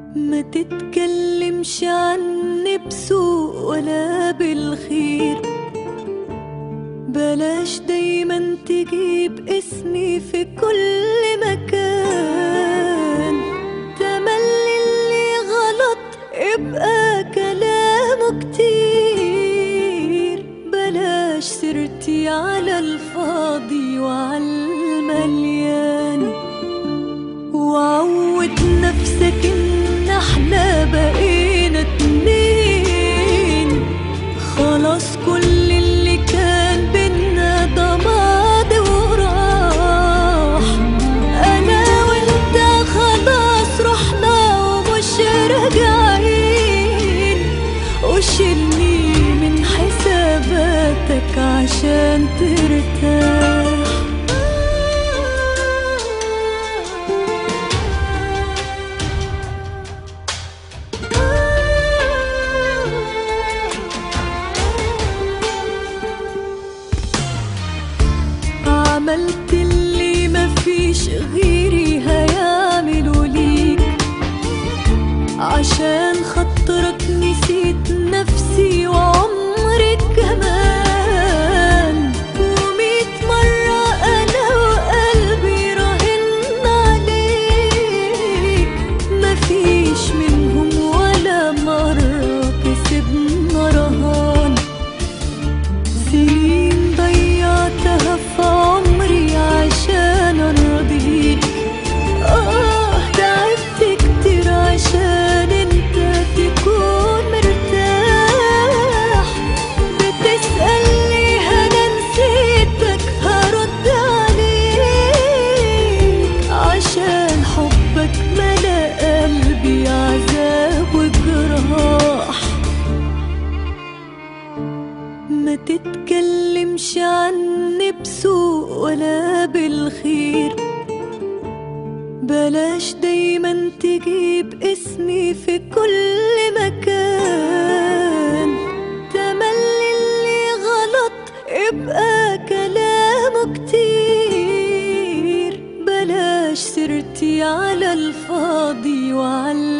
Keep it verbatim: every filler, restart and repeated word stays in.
ما تتكلمش عني بسوء ولا بالخير، بلاش دايما تجيب اسمي في كل مكان. تملي اللي غلط يبقى كلامه كتير، بلاش سيرتي على الفاضي وعلى المليان. وعود نفسك ان احنا بقينا اتنين، خلاص كل اللي كان بينا ده ماضي وراح. انا وانت خلاص رحنا ومش راجعين، وشيلني من حساباتك عشان ترتاح. عملت اللي مفيش غيري هيعملوا ليك، عشان خاطرك نسيت نفسي وعمري كمان. وميت مرة أنا وقلبي راهن عليك، مفيش منهم ولا مرة كسبنا رهان. سنين ضيعتها في عمري عشان ارضيك، اه تعبت كتير عشان انت تكون مرتاح. بتسأل ليه انا نسيتك، هرد عليك عشان حبك ملا قلبي عذاب وجراح. ما تتكلمش عني بسوء ولا بالخير، بلاش دايما تجيب اسمي في كل مكان. تملي اللي غلط يبقى كلامه كتير، بلاش سيرتي على الفاضي وعلى